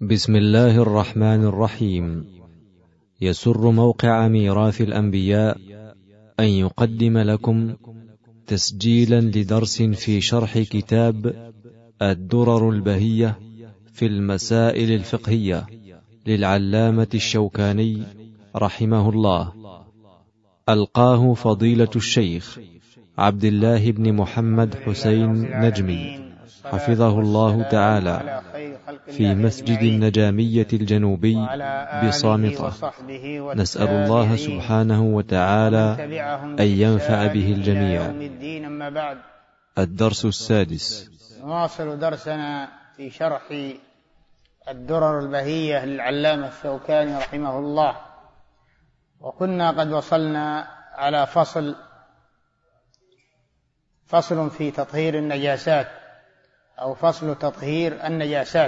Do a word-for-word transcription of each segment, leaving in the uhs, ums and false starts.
بسم الله الرحمن الرحيم. يسر موقع ميراث الأنبياء أن يقدم لكم تسجيلا لدرس في شرح كتاب الدرر البهية في المسائل الفقهية للعلامة الشوكاني رحمه الله، ألقاه فضيلة الشيخ عبد الله بن محمد حسين نجمي حفظه الله تعالى في مسجد النجامية الجنوبي بصامطة. نسأل الله سبحانه وتعالى أن ينفع به الجميع. الدرس السادس. نواصل درسنا في شرح الدرر البهية للعلامة الشوكاني رحمه الله، وكنا قد وصلنا على فصل فصل في تطهير النجاسات أو فصل تطهير النجاسات.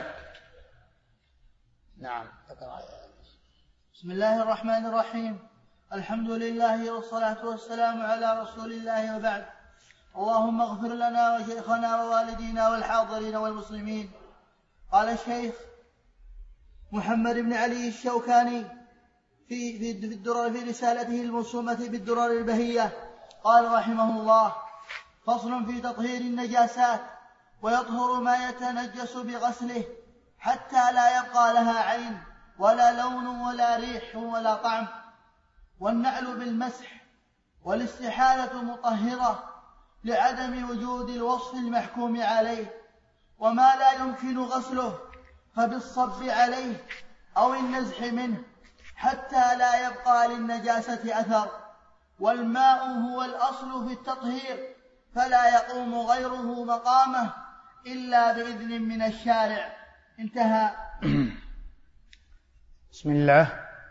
نعم. بسم الله الرحمن الرحيم. الحمد لله والصلاة والسلام على رسول الله، وبعد. اللهم اغفر لنا وشيخنا ووالدينا والحاضرين والمسلمين. قال الشيخ محمد بن علي الشوكاني في في الدرر في رسالته الموسومة بالدرر البهية، قال رحمه الله: فصل في تطهير النجاسات، ويطهر ما يتنجس بغسله حتى لا يبقى لها عين ولا لون ولا ريح ولا طعم، والنعل بالمسح، والاستحالة مطهرة لعدم وجود الوصف المحكوم عليه، وما لا يمكن غسله فبالصب عليه أو النزح منه حتى لا يبقى للنجاسة أثر، والماء هو الأصل في التطهير فلا يقوم غيره مقامه إلا بإذن من الشارع. انتهى. بسم الله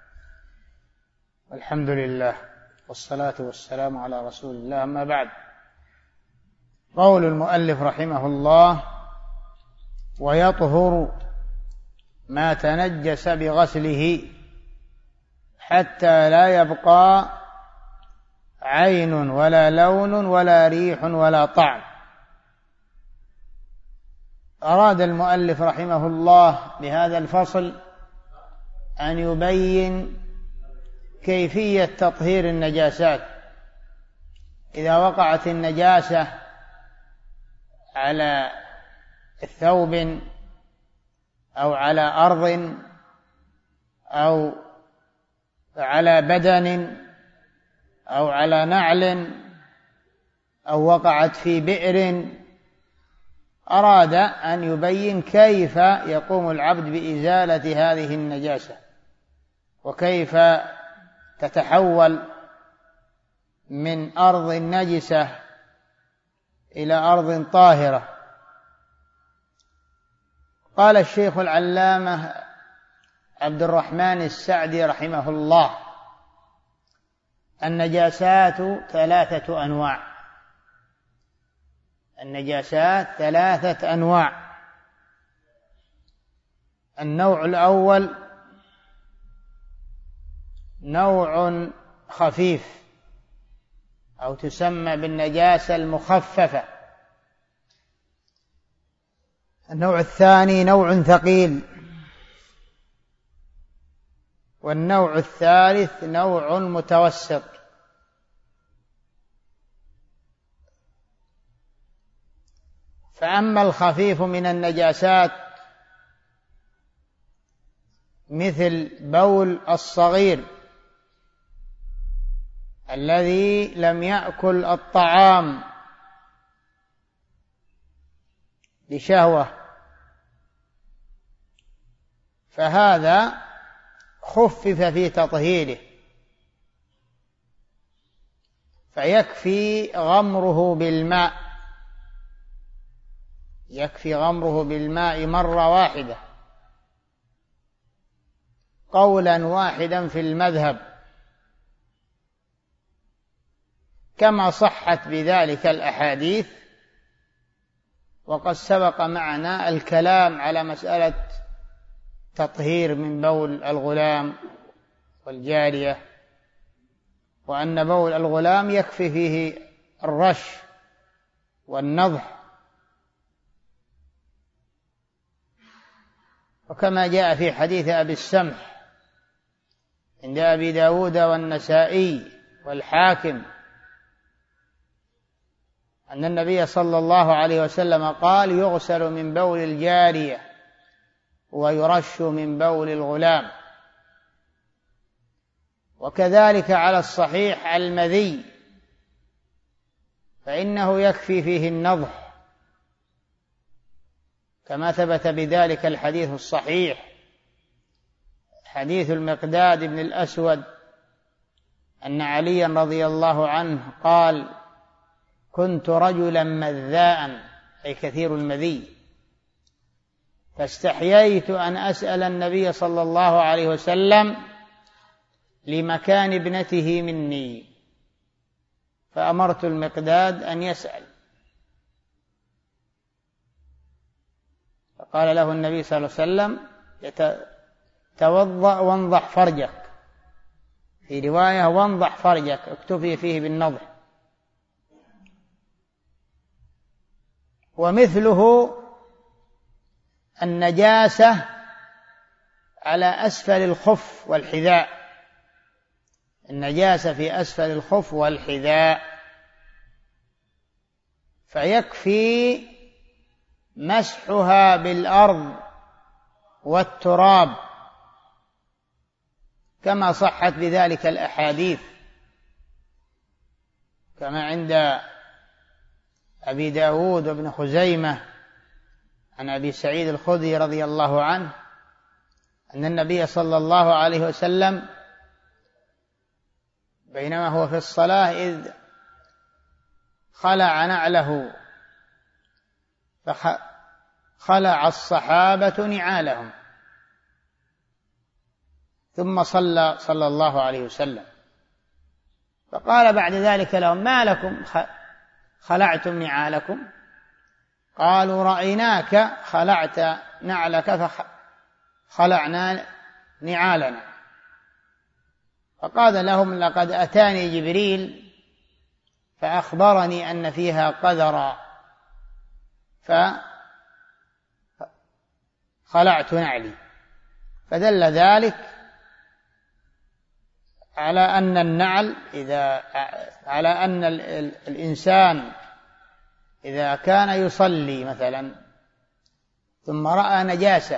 والحمد لله والصلاة والسلام على رسول الله، أما بعد. قول المؤلف رحمه الله: ويطهر ما تنجس بغسله حتى لا يبقى عين ولا لون ولا ريح ولا طعم. أراد المؤلف رحمه الله بهذا الفصل أن يبين كيفية تطهير النجاسات. إذا وقعت النجاسة على ثوب أو على أرض أو على بدن أو على نعل أو وقعت في بئر، أراد أن يبين كيف يقوم العبد بإزالة هذه النجاسة، وكيف تتحول من أرض نجسة إلى أرض طاهرة. قال الشيخ العلامة عبد الرحمن السعدي رحمه الله: النجاسات ثلاثة أنواع. النجاسات ثلاثة أنواع. النوع الأول نوع خفيف أو تسمى بالنجاسة المخففة. النوع الثاني نوع ثقيل. والنوع الثالث نوع متوسط. فأما الخفيف من النجاسات مثل بول الصغير الذي لم يأكل الطعام بشهوة، فهذا خفف في تطهيره، فيكفي غمره بالماء يكفي غمره بالماء مرة واحدة قولا واحدا في المذهب، كما صحت بذلك الأحاديث. وقد سبق معنا الكلام على مسألة تطهير من بول الغلام والجارية، وأن بول الغلام يكفي فيه الرش والنضح. وكما جاء في حديث أبي السمح عند أبي داود والنسائي والحاكم أن النبي صلى الله عليه وسلم قال: يغسل من بول الجارية ويرش من بول الغلام. وكذلك على الصحيح المذي، فإنه يكفي فيه النضح، كما ثبت بذلك الحديث الصحيح، حديث المقداد بن الأسود أن عليا رضي الله عنه قال: كنت رجلا مذاء، أي كثير المذي، فاستحييت أن أسأل النبي صلى الله عليه وسلم لمكان ابنته مني، فأمرت المقداد أن يسأل، فقال له النبي صلى الله عليه وسلم: توضأ وانضح فرجك، في رواية وانضح فرجك، اكتفي فيه بالنضح. ومثله النجاسة على أسفل الخف والحذاء، النجاسة في أسفل الخف والحذاء، فيكفي مسحها بالأرض والتراب، كما صحت بذلك الأحاديث، كما عند أبي داود وابن خزيمة عن أبي سعيد الخدري رضي الله عنه أن النبي صلى الله عليه وسلم بينما هو في الصلاة إذ خلع نعله، فخلع الصحابة نعالهم، ثم صلى صلى الله عليه وسلم، فقال بعد ذلك لهم: ما لكم خلعتم نعالكم؟ قالوا: رأيناك خلعت نعلك فخلعنا نعالنا. فقال لهم: لقد أتاني جبريل فأخبرني أن فيها قذرا فخلعت نعلي. فدل ذلك على أن النعل إذا على أن الإنسان إذا كان يصلي مثلا ثم رأى نجاسة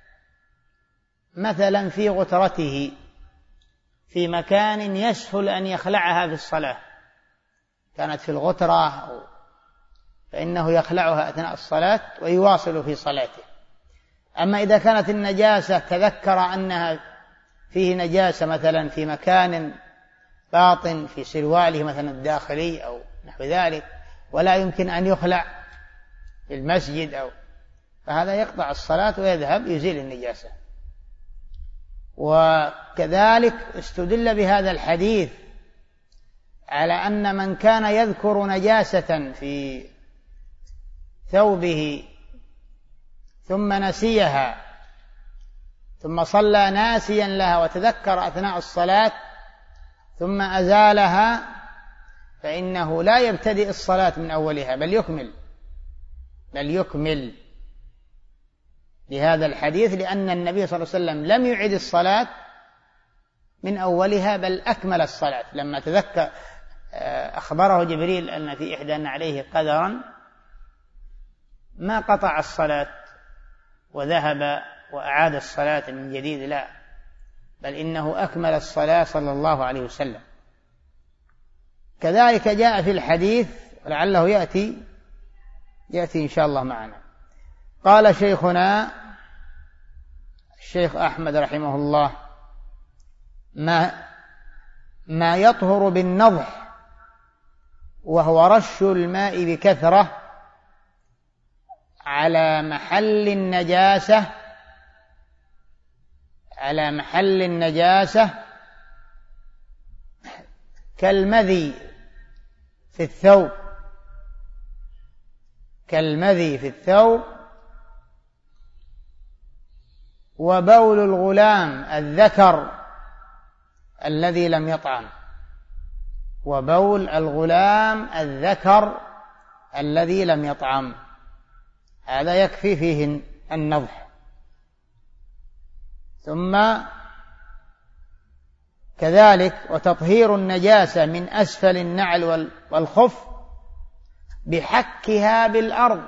مثلا في غترته في مكان يسهل أن يخلعها في الصلاة، كانت في الغترة، فإنه يخلعها أثناء الصلاة ويواصل في صلاته. أما إذا كانت النجاسة تذكر أنها فيه نجاسة مثلا في مكان باطن في سرواله مثلا الداخلي أو نحو ذلك، ولا يمكن أن يخلع في المسجد أو، فهذا يقطع الصلاة ويذهب يزيل النجاسة. وكذلك استدل بهذا الحديث على أن من كان يذكر نجاسة في ثوبه ثم نسيها ثم صلى ناسيا لها وتذكر أثناء الصلاة ثم أزالها، فإنه لا يبتدئ الصلاة من أولها بل يكمل بل يكمل لهذا الحديث، لأن النبي صلى الله عليه وسلم لم يعد الصلاة من أولها بل أكمل الصلاة. لما تذكر أخبره جبريل أن في إحدى نعليه قذرا ما قطع الصلاة وذهب وأعاد الصلاة من جديد، لا، بل إنه أكمل الصلاة صلى الله عليه وسلم. كذلك جاء في الحديث ولعله يأتي يأتي إن شاء الله معنا. قال شيخنا الشيخ أحمد رحمه الله: ما ما يطهر بالنضح وهو رش الماء بكثرة على محل النجاسة على محل النجاسة كالمذي في الثوب كالمذي في الثوب وبول الغلام الذكر الذي لم يطعم وبول الغلام الذكر الذي لم يطعم، هذا يكفي فيه النضح. ثم كذلك وتطهير النجاسة من أسفل النعل والخف بحكها بالأرض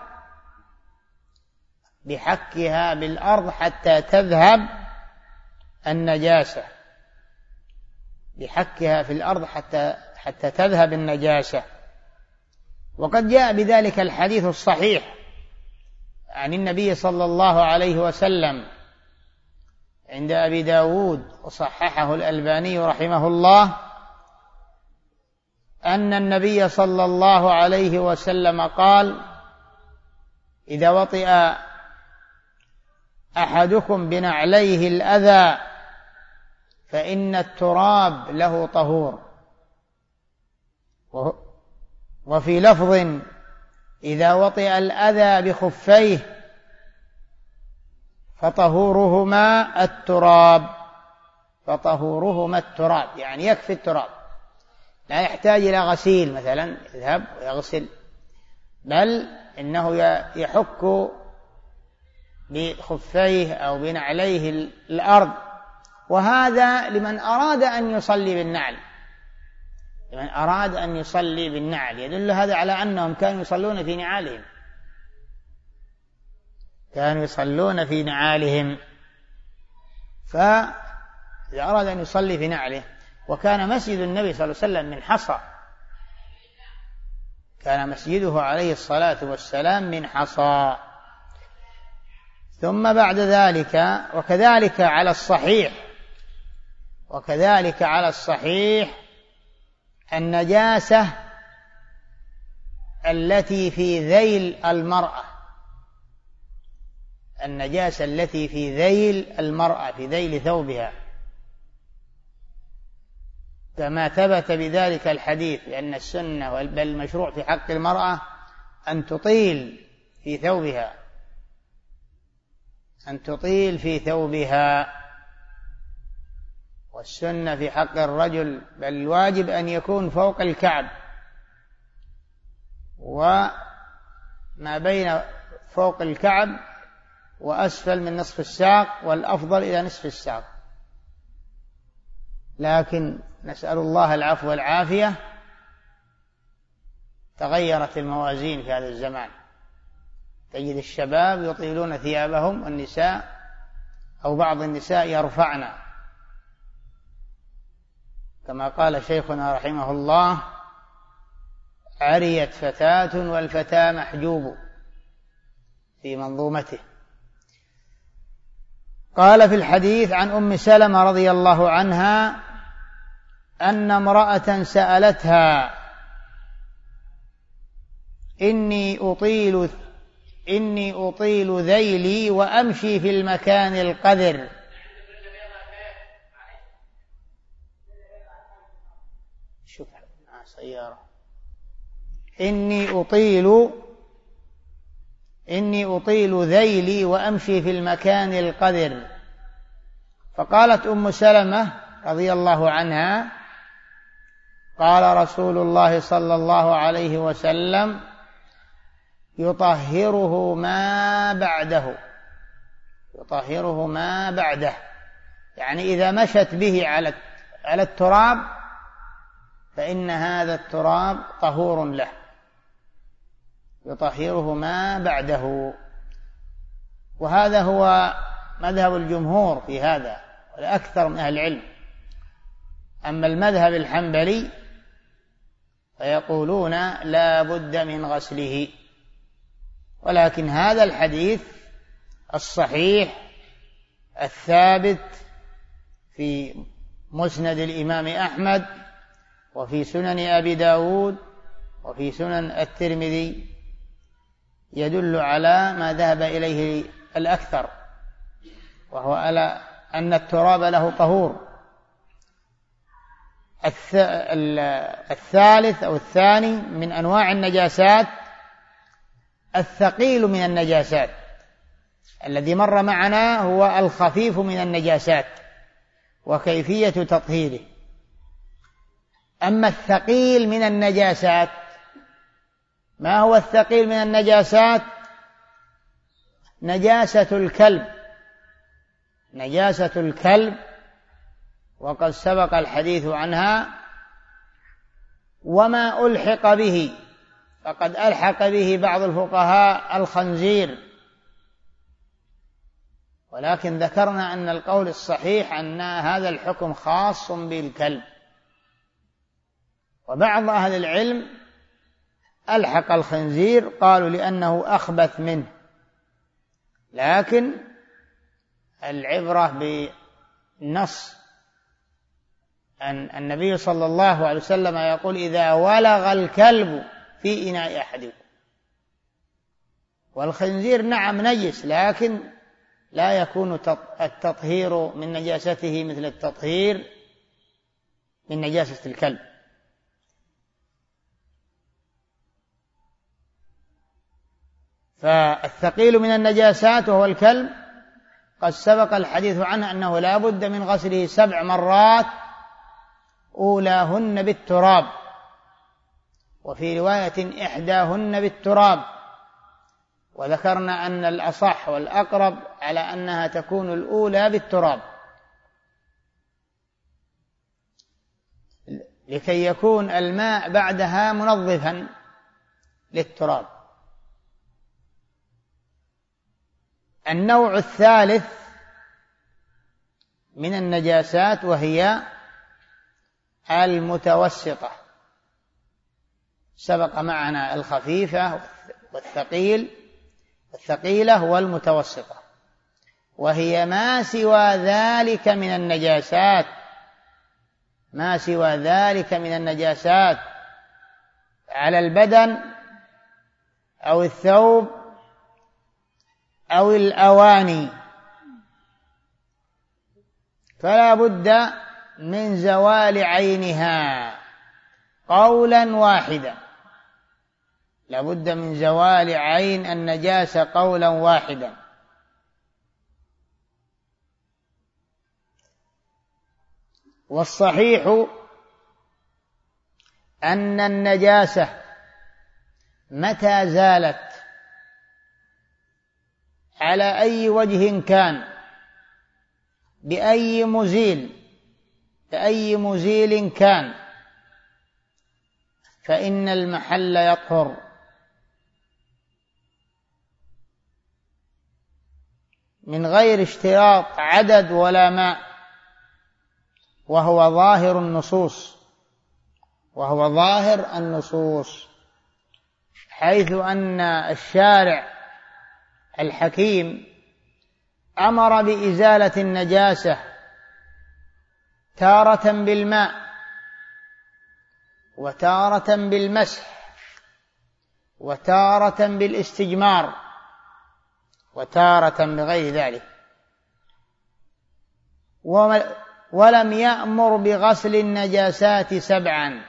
بحكها بالأرض حتى تذهب النجاسة بحكها في الأرض حتى حتى تذهب النجاسة. وقد جاء بذلك الحديث الصحيح عن النبي صلى الله عليه وسلم عند أبي داود وصححه الألباني رحمه الله أن النبي صلى الله عليه وسلم قال: إذا وطئ أحدكم بنعليه الأذى فإن التراب له طهور. وفي لفظ: إذا وطئ الأذى بخفيه فطهورهما التراب فطهورهما التراب يعني يكفي التراب، لا يحتاج إلى غسيل مثلا يذهب ويغسل، بل إنه يحك بخفيه أو بنعليه الأرض. وهذا لمن أراد أن يصلي بالنعل لمن أراد أن يصلي بالنعل يدل هذا على أنهم كانوا يصلون في نعالهم كانوا يصلون في نعالهم فإذا أراد أن يصلي في نعله. وكان مسجد النبي صلى الله عليه وسلم من حصى كان مسجده عليه الصلاة والسلام من حصى. ثم بعد ذلك وكذلك على الصحيح وكذلك على الصحيح النجاسة التي في ذيل المرأة النجاسة التي في ذيل المرأة في ذيل ثوبها، كما ثبت بذلك الحديث لأن السنة بل المشروع في حق المرأة أن تطيل في ثوبها أن تطيل في ثوبها والسنة في حق الرجل بل الواجب أن يكون فوق الكعب، وما بين فوق الكعب وأسفل من نصف الساق، والأفضل إلى نصف الساق. لكن نسأل الله العفو والعافية، تغيرت الموازين في هذا الزمان، تجد الشباب يطيلون ثيابهم والنساء أو بعض النساء يرفعن، كما قال شيخنا رحمه الله: عريت فتاة والفتى محجوب في منظومته. قال في الحديث عن أم سلمة رضي الله عنها أن امرأة سألتها: إني أطيل إني أطيل ذيلي وأمشي في المكان القذر شوف سيارة إني أطيل إني أطيل ذيلي وأمشي في المكان القذر. فقالت أم سلمة رضي الله عنها: قال رسول الله صلى الله عليه وسلم: يطهره ما بعده يطهره ما بعده يعني إذا مشت به على على التراب فإن هذا التراب طهور له، يطهره ما بعده. وهذا هو مذهب الجمهور في هذا والأكثر من أهل العلم. أما المذهب الحنبلي فيقولون لا بد من غسله. ولكن هذا الحديث الصحيح الثابت في مسند الإمام أحمد وفي سنن أبي داود وفي سنن الترمذي يدل على ما ذهب إليه الأكثر، وهو على أن التراب له طهور. الثالث أو الثاني من أنواع النجاسات الثقيل من النجاسات، الذي مر معنا هو الخفيف من النجاسات وكيفية تطهيره. أما الثقيل من النجاسات، ما هو الثقيل من النجاسات؟ نجاسة الكلب نجاسة الكلب وقد سبق الحديث عنها، وما ألحق به فقد ألحق به بعض الفقهاء الخنزير، ولكن ذكرنا أن القول الصحيح أن هذا الحكم خاص بالكلب، وبعض أهل العلم ألحق الخنزير قالوا لأنه أخبث منه، لكن العبرة بالنص أن النبي صلى الله عليه وسلم يقول إذا ولغ الكلب في إناء أحدكم، والخنزير نعم نجس لكن لا يكون التطهير من نجاسته مثل التطهير من نجاسة الكلب. فالثقيل من النجاسات وهو الكلب قد سبق الحديث عنه أنه لا بد من غسله سبع مرات أولاهن بالتراب، وفي رواية إحداهن بالتراب، وذكرنا أن الأصح والأقرب على أنها تكون الأولى بالتراب لكي يكون الماء بعدها منظفا للتراب. النوع الثالث من النجاسات وهي المتوسطة، سبق معنا الخفيفة والثقيل الثقيلة والمتوسطة، وهي ما سوى ذلك من النجاسات ما سوى ذلك من النجاسات على البدن أو الثوب أو الأواني، فلا بد من زوال عينها قولا واحدا، لا بد من زوال عين النجاسة قولا واحدا. والصحيح أن النجاسة متى زالت على أي وجه كان بأي مزيل بأي مزيل كان فإن المحل يطهر، من غير اشتراط عدد ولا ماء، وهو ظاهر النصوص وهو ظاهر النصوص حيث أن الشارع الحكيم أمر بإزالة النجاسة تارة بالماء وتارة بالمسح وتارة بالاستجمار وتارة بغير ذلك، ولم يأمر بغسل النجاسات سبعا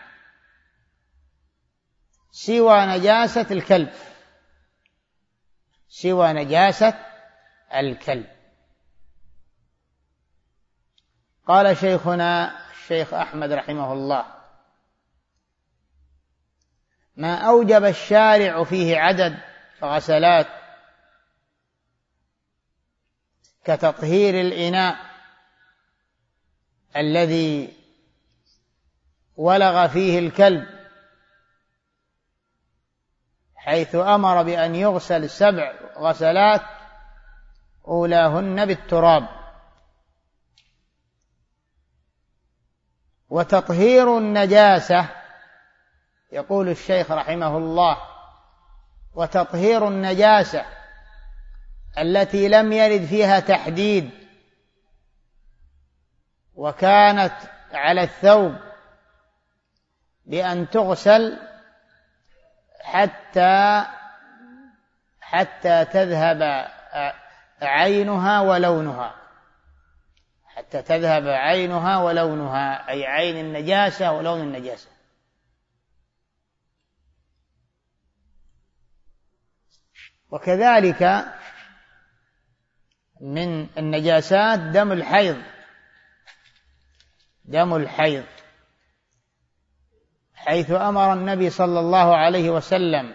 سوى نجاسة الكلب سوى نجاسة الكلب. قال شيخنا الشيخ أحمد رحمه الله: ما أوجب الشارع فيه عدد غسلات كتطهير الإناء الذي ولغ فيه الكلب، حيث أمر بأن يغسل سبع غسلات أولاهن بالتراب. وتطهير النجاسة، يقول الشيخ رحمه الله: وتطهير النجاسة التي لم يرد فيها تحديد وكانت على الثوب بأن تغسل حتى حتى تذهب عينها ولونها حتى تذهب عينها ولونها أي عين النجاسة ولون النجاسة. وكذلك من النجاسات دم الحيض دم الحيض حيث أمر النبي صلى الله عليه وسلم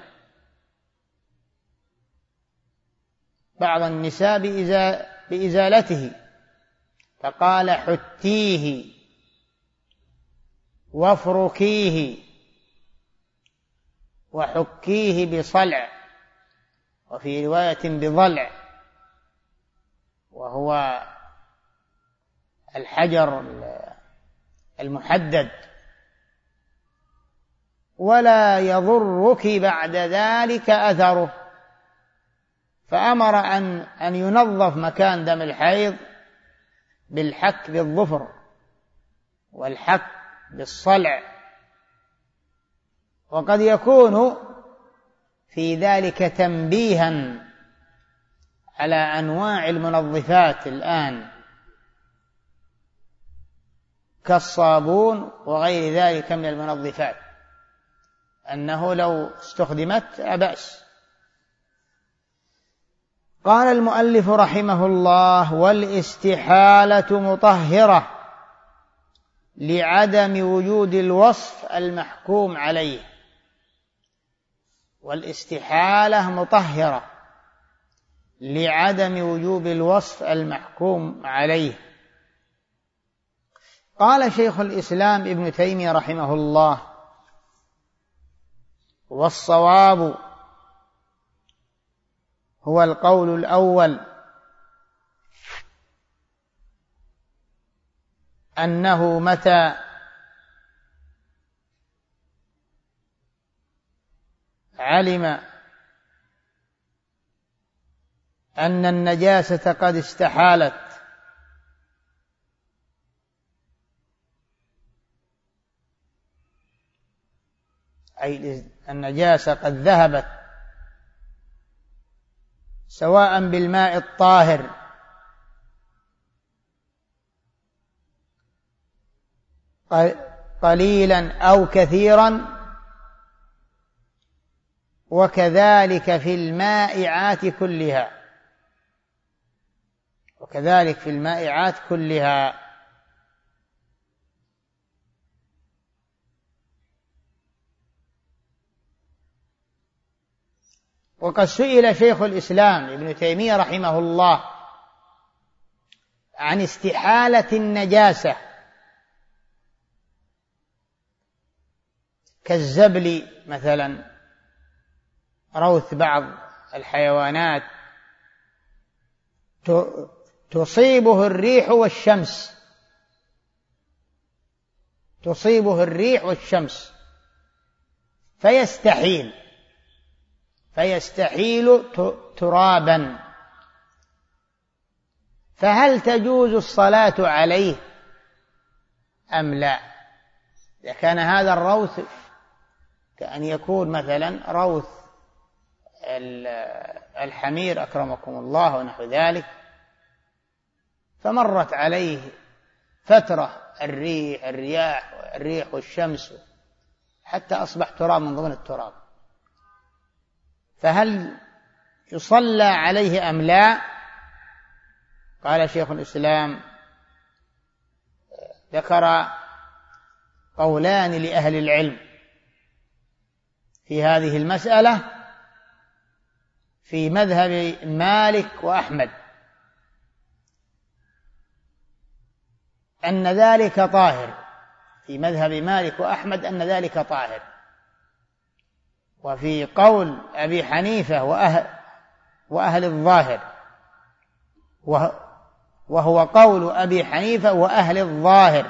بعض النساء بإزالته فقال حتيه وافركيه وحكيه بصلع، وفي رواية بضلع، وهو الحجر المحدد، ولا يضرك بعد ذلك أثره. فأمر أن أن ينظف مكان دم الحيض بالحك بالظفر والحك بالصلع. وقد يكون في ذلك تنبيها على أنواع المنظفات الآن كالصابون وغير ذلك من المنظفات، أنه لو استخدمت لا بأس. قال المؤلف رحمه الله: والاستحالة مطهرة لعدم وجود الوصف المحكوم عليه. والاستحالة مطهرة لعدم وجوب الوصف المحكوم عليه. قال شيخ الإسلام ابن تيمية رحمه الله: والصواب هو القول الأول، أنه متى علم أن النجاسة قد استحالت أي النجاسة قد ذهبت سواء بالماء الطاهر قليلا أو كثيرا، وكذلك في المائعات كلها وكذلك في المائعات كلها وقد سئل شيخ الإسلام ابن تيمية رحمه الله عن استحالة النجاسة كالزبل مثلا، روث بعض الحيوانات تصيبه الريح والشمس تصيبه الريح والشمس فيستحيل فيستحيل ترابا، فهل تجوز الصلاة عليه أم لا؟ إذا كان هذا الروث كأن يكون مثلا روث الحمير أكرمكم الله ونحو ذلك، فمرت عليه فترة الريح الرياح الريح والشمس حتى أصبح تراب من ضمن التراب، فهل يصلى عليه أم لا؟ قال شيخ الإسلام: ذكر قولان لأهل العلم في هذه المسألة في مذهب مالك وأحمد، أن ذلك طاهر، في مذهب مالك وأحمد أن ذلك طاهر. وفي قول أبي حنيفة وأهل, وأهل الظاهر، وهو قول أبي حنيفة وأهل الظاهر،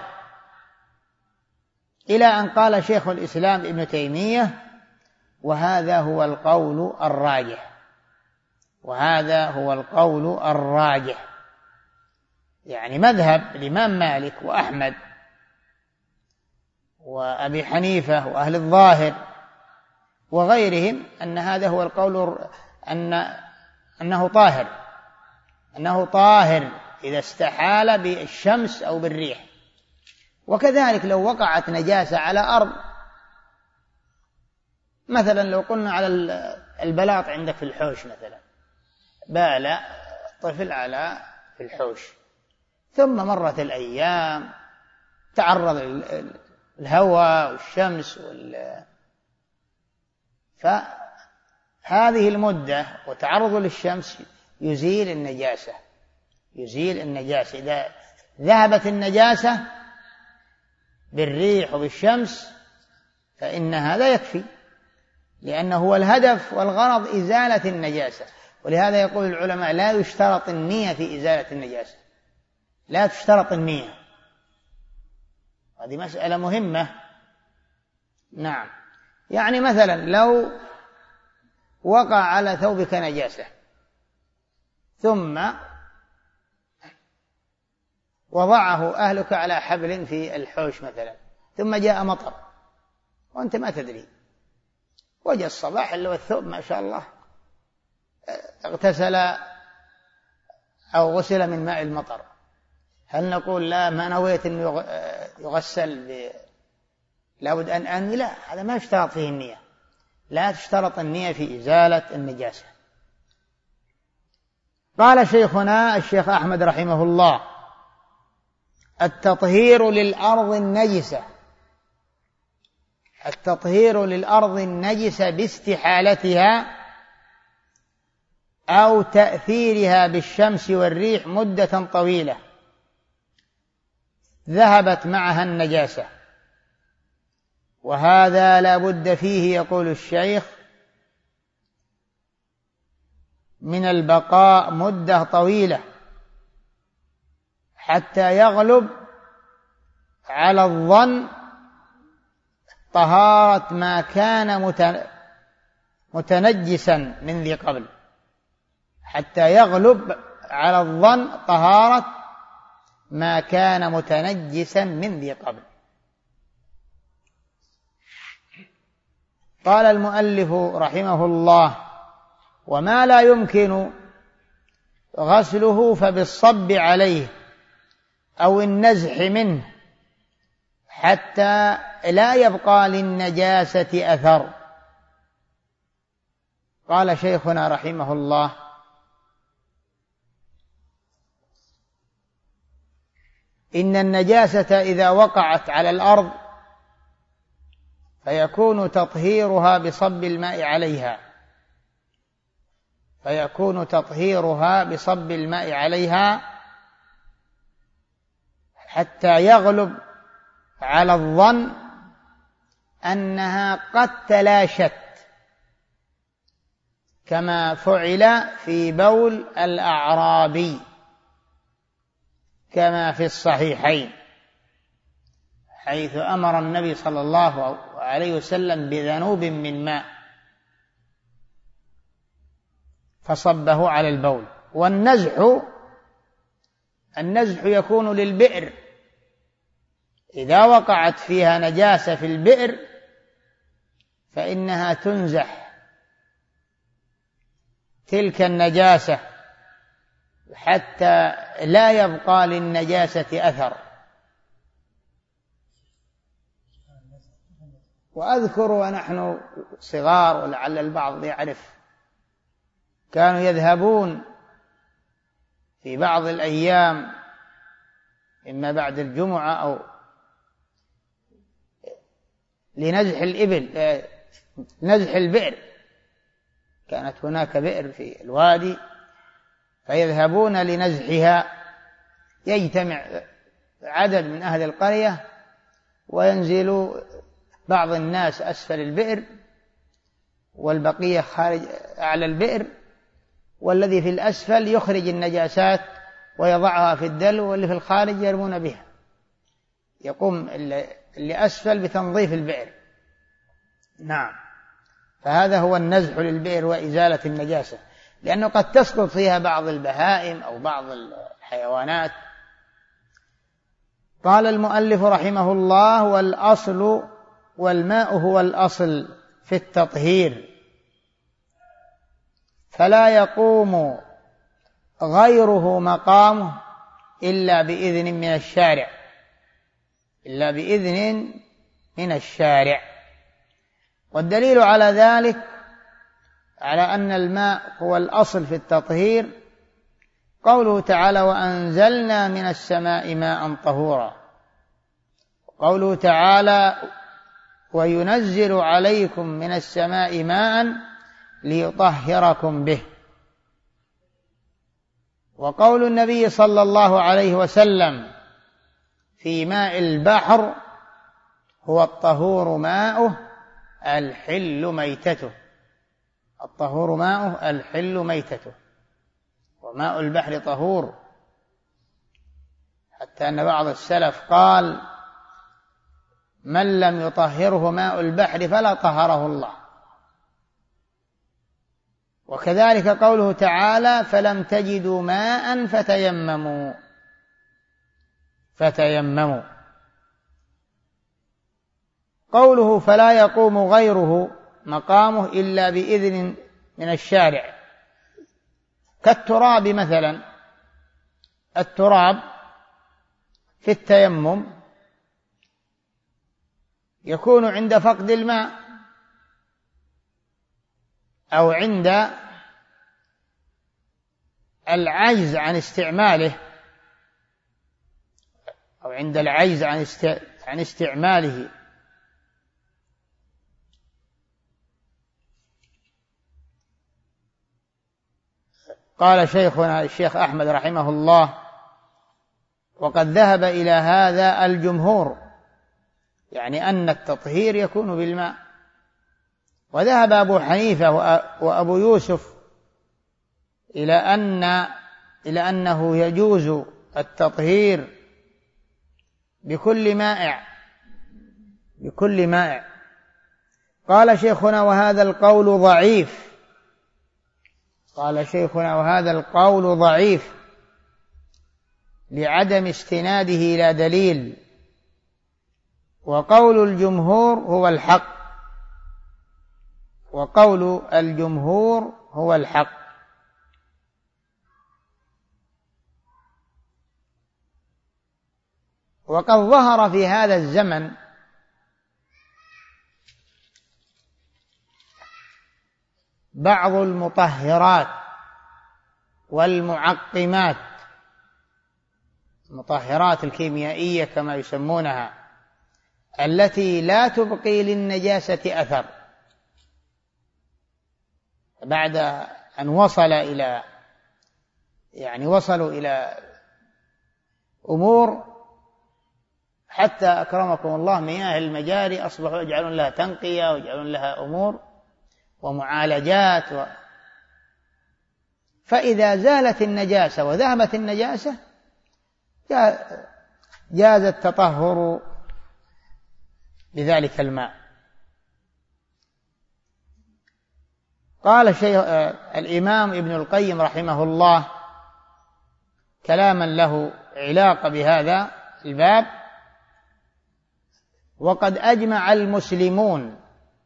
إلى أن قال شيخ الإسلام ابن تيمية: وهذا هو القول الراجح وهذا هو القول الراجح يعني مذهب الإمام مالك وأحمد وأبي حنيفة وأهل الظاهر وغيرهم أن هذا هو القول، أن أنه طاهر أنه طاهر إذا استحال بالشمس أو بالريح. وكذلك لو وقعت نجاسة على أرض، مثلا لو قلنا على البلاط عندك في الحوش، مثلا بال طفل على في الحوش ثم مرت الأيام تعرض الهواء والشمس وال... فهذه المدة وتعرض للشمس يزيل النجاسة يزيل النجاسة إذا ذهبت النجاسة بالريح وبالشمس فإن هذا يكفي، لأنه هو الهدف والغرض إزالة النجاسة. ولهذا يقول العلماء لا يشترط النية في إزالة النجاسة، لا تشترط النية، هذه مسألة مهمة. نعم، يعني مثلا لو وقع على ثوبك نجاسة ثم وضعه أهلك على حبل في الحوش مثلا، ثم جاء مطر وأنت ما تدري، وجاء الصباح اللي هو الثوب ما شاء الله اغتسل أو غسل من ماء المطر، هل نقول لا ما نويت أن يغسل ب... لابد أن أنوي؟ لا، هذا ما يشترط فيه النية، لا تشترط النية في إزالة النجاسة. قال شيخنا الشيخ أحمد رحمه الله: التطهير للأرض النجسة، التطهير للأرض النجسة باستحالتها أو تأثيرها بالشمس والريح مدة طويلة ذهبت معها النجاسة، وهذا لا بد فيه يقول الشيخ من البقاء مدة طويلة حتى يغلب على الظن طهارة ما كان متنجسا من ذي قبل، حتى يغلب على الظن طهارة ما كان متنجسا من ذي قبل. قال المؤلف رحمه الله: وما لا يمكن غسله فبالصب عليه أو النزح منه حتى لا يبقى للنجاسة أثر. قال شيخنا رحمه الله: إن النجاسة إذا وقعت على الأرض فيكون تطهيرها بصب الماء عليها فيكون تطهيرها بصب الماء عليها حتى يغلب على الظن أنها قد تلاشت، كما فعل في بول الأعرابي كما في الصحيحين، حيث أمر النبي صلى الله عليه وسلم بذنوب من ماء فصبه على البول. والنزح النزح يكون للبئر، إذا وقعت فيها نجاسة في البئر فإنها تنزح تلك النجاسة حتى لا يبقى للنجاسة أثر. وأذكر ونحن صغار ولعل البعض يعرف، كانوا يذهبون في بعض الأيام إما بعد الجمعة أو لنزح الإبل، نزح البئر، كانت هناك بئر في الوادي فيذهبون لنزحها، يجتمع عدد من أهل القرية وينزل بعض الناس أسفل البئر والبقية خارج أعلى البئر، والذي في الأسفل يخرج النجاسات ويضعها في الدلو، واللي في الخارج يرمون بها. يقوم اللي أسفل بتنظيف البئر. نعم، فهذا هو النزح للبئر وإزالة النجاسة، لأنه قد تسقط فيها بعض البهائم أو بعض الحيوانات. قال المؤلف رحمه الله: والأصل والماء هو الأصل في التطهير، فلا يقوم غيره مقامه إلا بإذن من الشارع إلا بإذن من الشارع. والدليل على ذلك على أن الماء هو الأصل في التطهير قوله تعالى: وأنزلنا من السماء ماء طهورا، قوله تعالى: وينزل عليكم من السماء ماء ليطهركم به، وقول النبي صلى الله عليه وسلم: في ماء البحر هو الطهور ماؤه الحل ميتته، الطهور ماؤه الحل ميتته، وماء البحر طهور، حتى أن بعض السلف قال: من لم يطهره ماء البحر فلا طهره الله. وكذلك قوله تعالى: فلم تجدوا ماء فتيمموا فتيمموا قوله: فلا يقوم غيره مقامه إلا بإذن من الشارع، كالتراب مثلا. التراب في التيمم يكون عند فقد الماء أو عند العجز عن استعماله أو عند العجز عن استعماله. قال شيخنا الشيخ أحمد رحمه الله: وقد ذهب إلى هذا الجمهور، يعني أن التطهير يكون بالماء. وذهب أبو حنيفة وأبو يوسف إلى أن إلى أنه يجوز التطهير بكل مائع بكل مائع. قال شيخنا: وهذا القول ضعيف قال شيخنا وهذا القول ضعيف لعدم استناده إلى دليل، وقول الجمهور هو الحق وقول الجمهور هو الحق. وقد ظهر في هذا الزمن بعض المطهرات والمعقمات، المطهرات الكيميائية كما يسمونها، التي لا تبقي للنجاسة أثر، بعد أن وصل إلى يعني وصلوا إلى أمور حتى أكرمكم الله مياه المجاري أصبحوا يجعلون لها تنقية ويجعلون لها أمور ومعالجات و... فإذا زالت النجاسة وذهبت النجاسة جاز التطهر بذلك الماء. قال شيخ الإمام ابن القيم رحمه الله كلاما له علاقة بهذا الباب: وقد أجمع المسلمون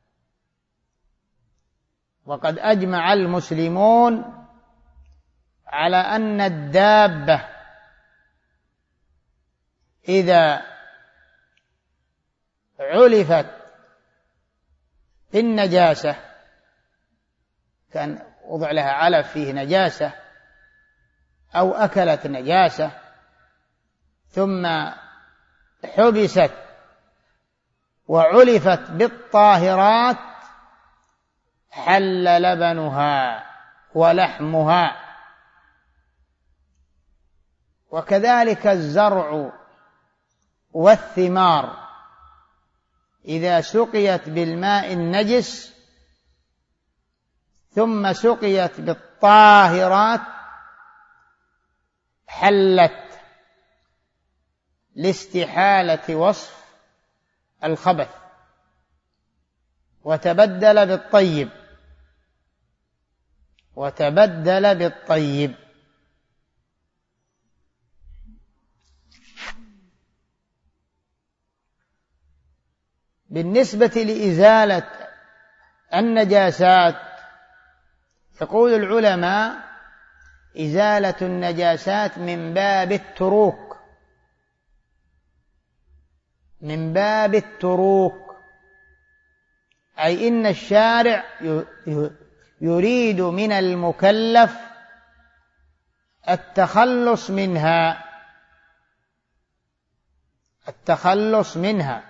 وقد أجمع المسلمون على أن الدابة إذا علفت بالنجاسة، كان وضع لها علف فيه نجاسة أو أكلت نجاسة ثم حبست وعلفت بالطاهرات، حل لبنها ولحمها. وكذلك الزرع والثمار إذا سقيت بالماء النجس ثم سقيت بالطاهرات حلت لاستحالة وصف الخبث وتبدل بالطيب وتبدل بالطيب. بالنسبة لإزالة النجاسات يقول العلماء: إزالة النجاسات من باب التروك من باب التروك أي إن الشارع يريد من المكلف التخلص منها التخلص منها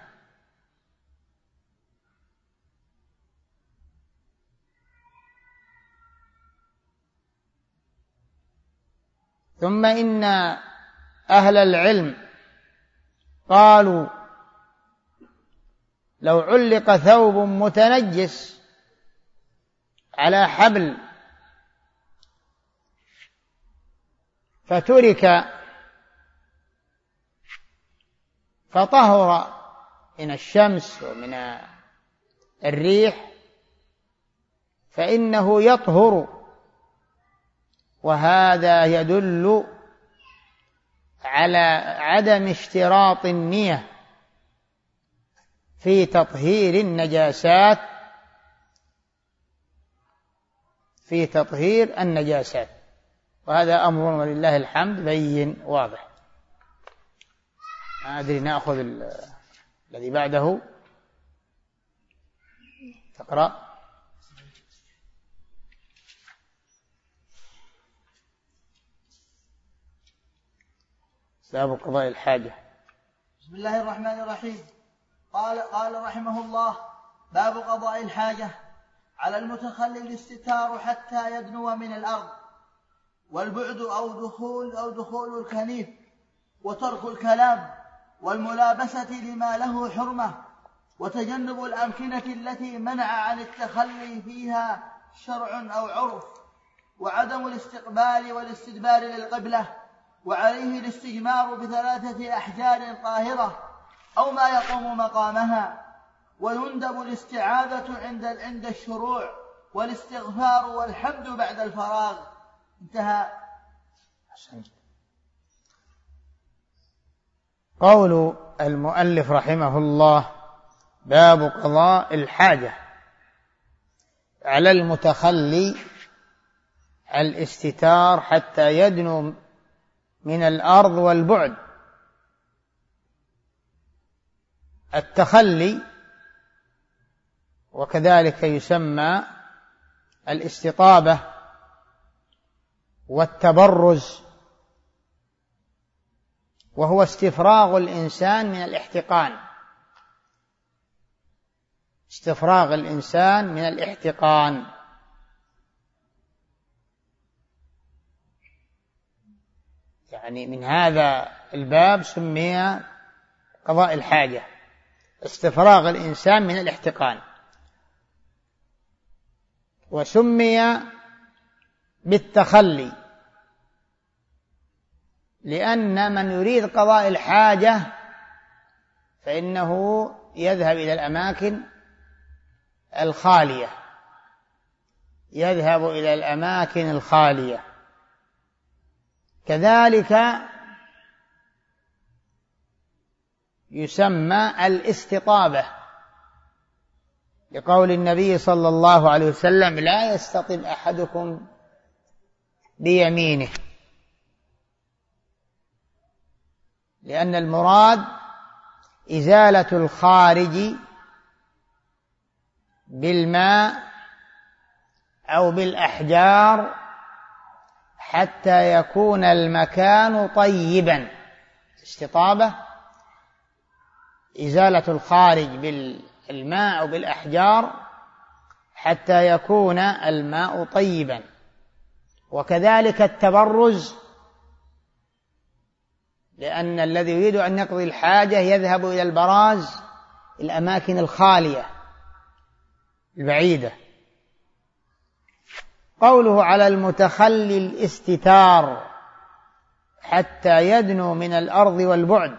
ثم إن أهل العلم قالوا لو علق ثوب متنجس على حبل فترك فطهر من الشمس ومن الريح فإنه يطهر، وهذا يدل على عدم اشتراط النية في تطهير النجاسات في تطهير النجاسات وهذا أمر ولله الحمد بين واضح. ما أدري نأخذ الذي بعده. تقرأ. باب قضاء الحاجة. بسم الله الرحمن الرحيم. قال قال رحمه الله: باب قضاء الحاجة. على المتخلي الاستتار حتى يدنو من الأرض، والبعد أو دخول أو دخول الكنيف، وترك الكلام، والملابسة لما له حرمة، وتجنب الأمكنة التي منع عن التخلي فيها شرع أو عرف، وعدم الاستقبال والاستدبار للقبلة، وعليه الاستجمار بثلاثة أحجار طاهرة أو ما يقوم مقامها، ويندب الاستعاذة عند عند الشروع، والاستغفار والحمد بعد الفراغ. انتهى. قول المؤلف رحمه الله: باب قضاء الحاجة. على المتخلي الاستتار حتى يدنو من الأرض والبعد. التخلي وكذلك يسمى الاستطابة والتبرز، وهو استفراغ الإنسان من الاحتقان استفراغ الإنسان من الاحتقان يعني من هذا الباب سمي قضاء الحاجة، استفراغ الإنسان من الاحتقان، وسمي بالتخلي لأن من يريد قضاء الحاجة فإنه يذهب إلى الأماكن الخالية يذهب إلى الأماكن الخالية كذلك يسمى الاستطابة، لقول النبي صلى الله عليه وسلم: لا يستطب أحدكم بيمينه، لأن المراد إزالة الخارج بالماء أو بالأحجار حتى يكون المكان طيبا. استطابة إزالة الخارج بالماء أو بالأحجار حتى يكون الماء طيبا، وكذلك التبرز، لأن الذي يريد أن يقضي الحاجة يذهب إلى البراز، الأماكن الخالية البعيدة. قوله: على المتخلي الاستتار حتى يدنو من الأرض والبعد،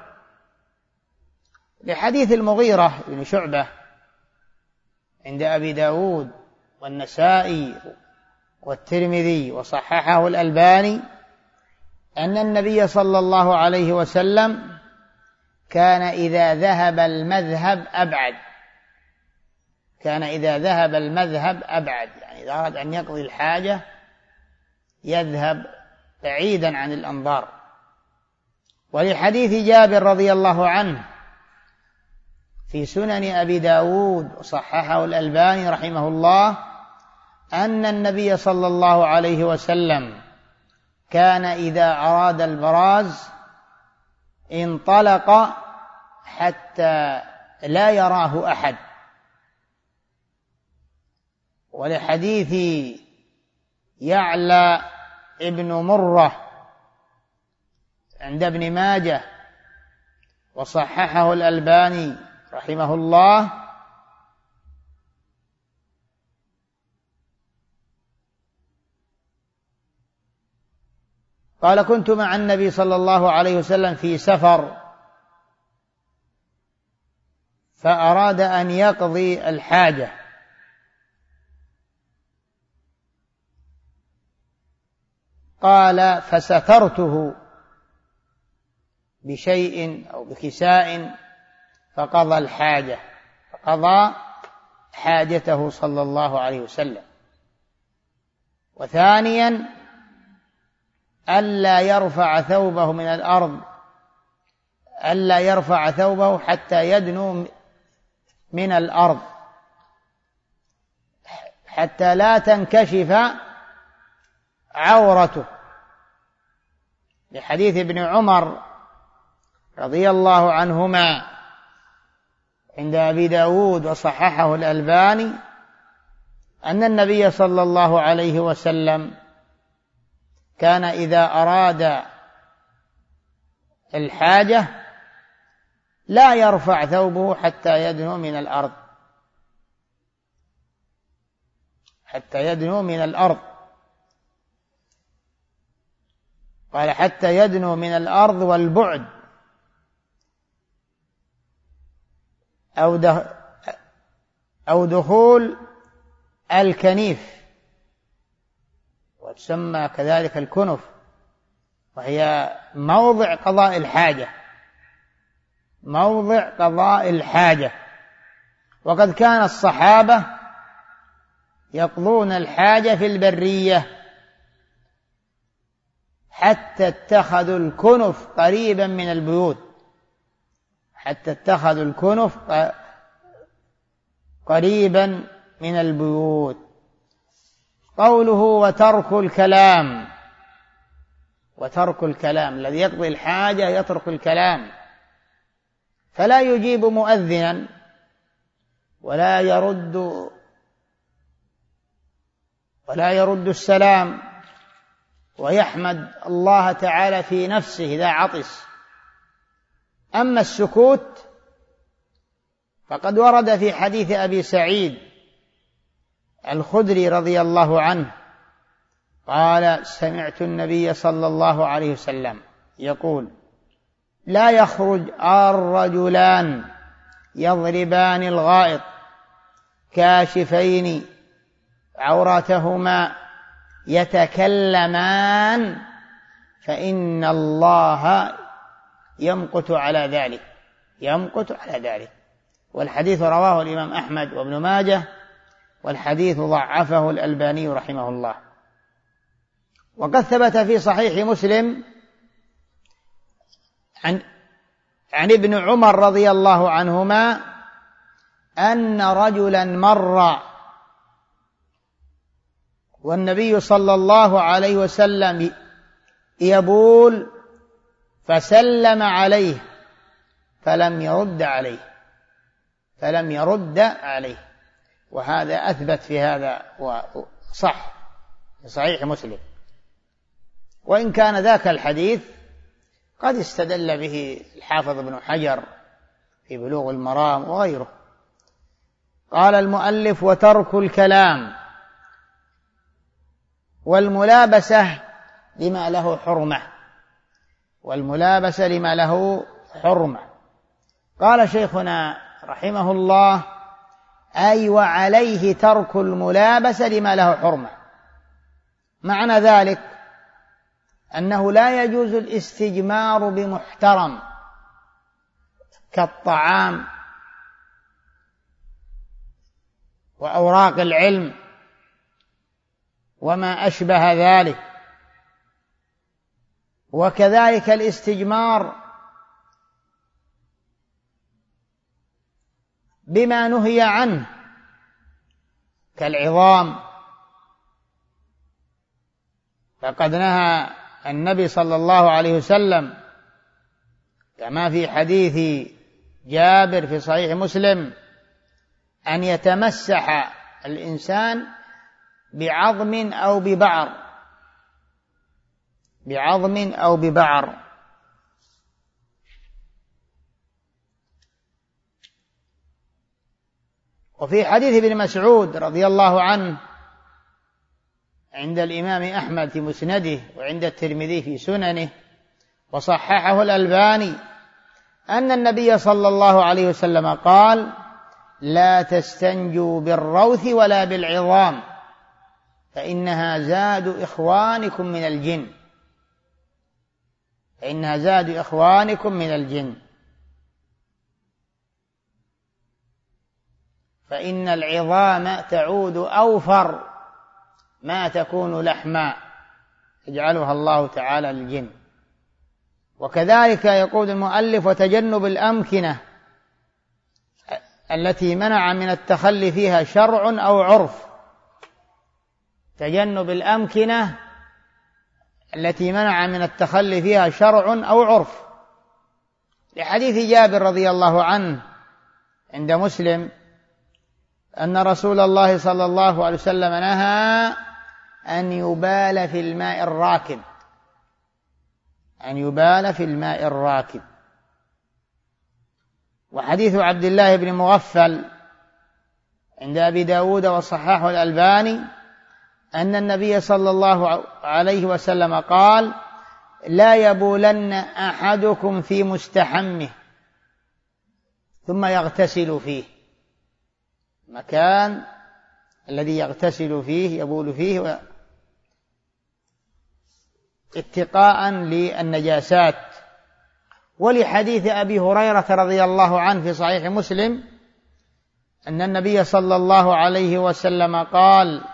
لحديث المغيرة بن شعبة عند أبي داود والنسائي والترمذي وصححه الألباني أن النبي صلى الله عليه وسلم كان إذا ذهب المذهب أبعد كان إذا ذهب المذهب أبعد يعني إذا أراد أن يقضي الحاجة يذهب بعيدا عن الأنظار. ولحديث جابر رضي الله عنه في سنن أبي داود وصححه الألباني رحمه الله أن النبي صلى الله عليه وسلم كان إذا أراد البراز انطلق حتى لا يراه أحد. ولحديث يعلى ابن مرة عند ابن ماجه وصححه الألباني رحمه الله قال: كنت مع النبي صلى الله عليه وسلم في سفر فأراد أن يقضي الحاجة، قال: فسترته بشيء أو بكساء فقضى الحاجة، فقضى حاجته صلى الله عليه وسلم. وثانيا ألا يرفع ثوبه من الأرض، ألا يرفع ثوبه حتى يدنو من الأرض، حتى لا تنكشف عورته، لحديث ابن عمر رضي الله عنهما عند أبي داود وصححه الألباني أن النبي صلى الله عليه وسلم كان إذا أراد الحاجة لا يرفع ثوبه حتى يدنو من الأرض، حتى يدنو من الأرض، قال: حتى يدنو من الأرض والبعد أو دخول الكنيف، وتسمى كذلك الكنف، وهي موضع قضاء الحاجة، موضع قضاء الحاجة. وقد كان الصحابة يقضون الحاجة في البرية حتى اتخذوا الكنف قريبا من البيوت، حتى اتخذوا الكنف قريبا من البيوت. قوله: وترك الكلام، وترك الكلام، الذي يقضي الحاجة يترك الكلام، فلا يجيب مؤذنا ولا يرد ولا يرد السلام، ويحمد الله تعالى في نفسه إذا عطس. أما السكوت فقد ورد في حديث أبي سعيد الخدري رضي الله عنه قال: سمعت النبي صلى الله عليه وسلم يقول: لا يخرج الرجلان يضربان الغائط كاشفين عوراتهما يتكلمان فإن الله يمقت على ذلك، يمقت على ذلك. والحديث رواه الإمام أحمد وابن ماجه، والحديث ضعفه الألباني رحمه الله. وقد ثبت في صحيح مسلم عن عن ابن عمر رضي الله عنهما أن رجلا مر والنبي صلى الله عليه وسلم يبول فسلم عليه فلم يرد عليه فلم يرد عليه وهذا أثبت في هذا وصح في صحيح مسلم، وإن كان ذاك الحديث قد استدل به الحافظ ابن حجر في بلوغ المرام وغيره. قال المؤلف: وترك الكلام والملابسة لما له حرمة، والملابسة لما له حرمة. قال شيخنا رحمه الله: أي وعليه ترك الملابسة لما له حرمة. معنى ذلك أنه لا يجوز الاستجمار بمحترم كالطعام وأوراق العلم وما أشبه ذلك، وكذلك الاستجمار بما نهي عنه كالعظام، فقد نهى النبي صلى الله عليه وسلم كما في حديث جابر في صحيح مسلم أن يتمسح الإنسان بعظم أو ببعر بعظم أو ببعر وفي حديث ابن مسعود رضي الله عنه عند الإمام أحمد في مسنده وعند الترمذي في سننه وصححه الألباني أن النبي صلى الله عليه وسلم قال: لا تستنجوا بالروث ولا بالعظام فإنها زاد إخوانكم من الجن فإنها زاد إخوانكم من الجن فإن العظام تعود أوفر ما تكون لحما يجعلها الله تعالى للجن. وكذلك يقول المؤلف: وتجنب الأمكنة التي منع من التخلي فيها شرع أو عرف تجنب الأمكنة التي منع من التخلي فيها شرع أو عرف، لحديث جابر رضي الله عنه عند مسلم أن رسول الله صلى الله عليه وسلم نهى أن يبال في الماء الراكد أن يبال في الماء الراكد. وحديث عبد الله بن مغفل عند أبي داود وصححه الألباني أن النبي صلى الله عليه وسلم قال: لا يبولن أحدكم في مستحمه ثم يغتسل فيه، مكان الذي يغتسل فيه يبول فيه اتقاء للنجاسات. ولحديث أبي هريرة رضي الله عنه في صحيح مسلم أن النبي صلى الله عليه وسلم قال: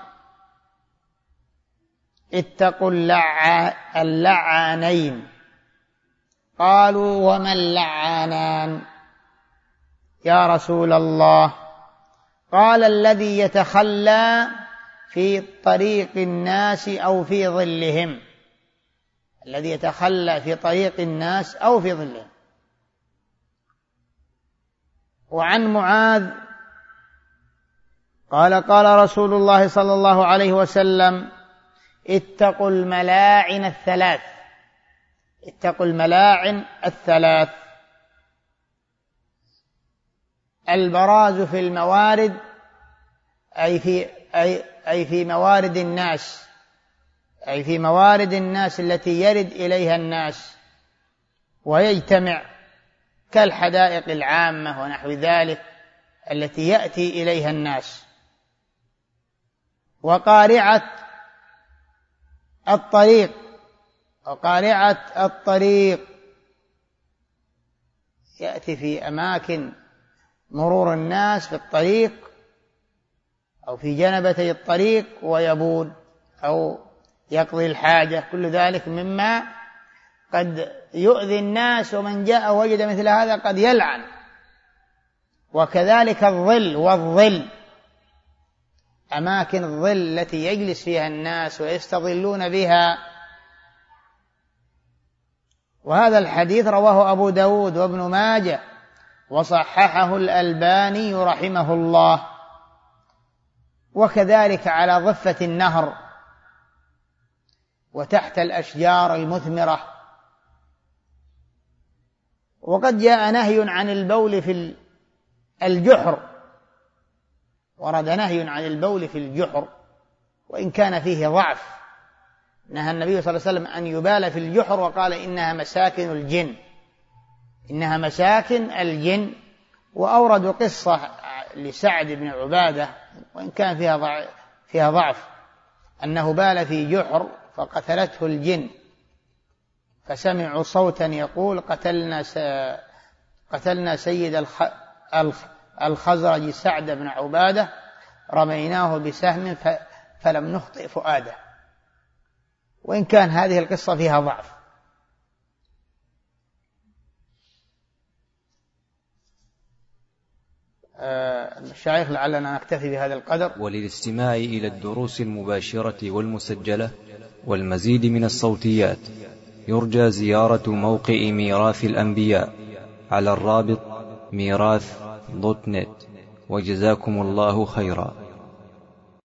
اتقوا اللعانين. قالوا: وما اللعانان يا رسول الله؟ قال: الذي يتخلى في طريق الناس أو في ظلهم الذي يتخلى في طريق الناس أو في ظلهم. وعن معاذ قال: قال رسول الله صلى الله عليه وسلم: اتقوا الملاعن الثلاث اتقوا الملاعن الثلاث البراز في الموارد أي في أي أي في موارد الناس أي في موارد الناس التي يرد إليها الناس ويجتمع، كالحدائق العامة ونحو ذلك التي يأتي إليها الناس. وقارعة الطريق وقارعة الطريق يأتي في أماكن مرور الناس في الطريق أو في جنبتي الطريق ويبول أو يقضي الحاجة، كل ذلك مما قد يؤذي الناس، ومن جاء وجد مثل هذا قد يلعن. وكذلك الظل والظل، أماكن الظل التي يجلس فيها الناس ويستظلون بها. وهذا الحديث رواه أبو داود وابن ماجه وصححه الألباني رحمه الله. وكذلك على ضفة النهر وتحت الأشجار المثمرة. وقد جاء نهي عن البول في الجحر، ورد نهي عن البول في الجحر وإن كان فيه ضعف. نهى النبي صلى الله عليه وسلم أن يبال في الجحر وقال: إنها مساكن الجن إنها مساكن الجن. وأوردوا قصة لسعد بن عبادة وإن كان فيها ضعف, فيها ضعف أنه بال في جحر فقتلته الجن، فسمعوا صوتا يقول: قتلنا قتلنا سيد الخزرج سعد بن عبادة، رميناه بسهم فلم نخطئ فؤاده. وإن كان هذه القصة فيها ضعف. المشايخ لعلنا نكتفي بهذا القدر. وللاستماع إلى الدروس المباشرة والمسجلة والمزيد من الصوتيات يرجى زيارة موقع ميراث الأنبياء على الرابط ميراث دوت نت. وجزاكم الله خيرا.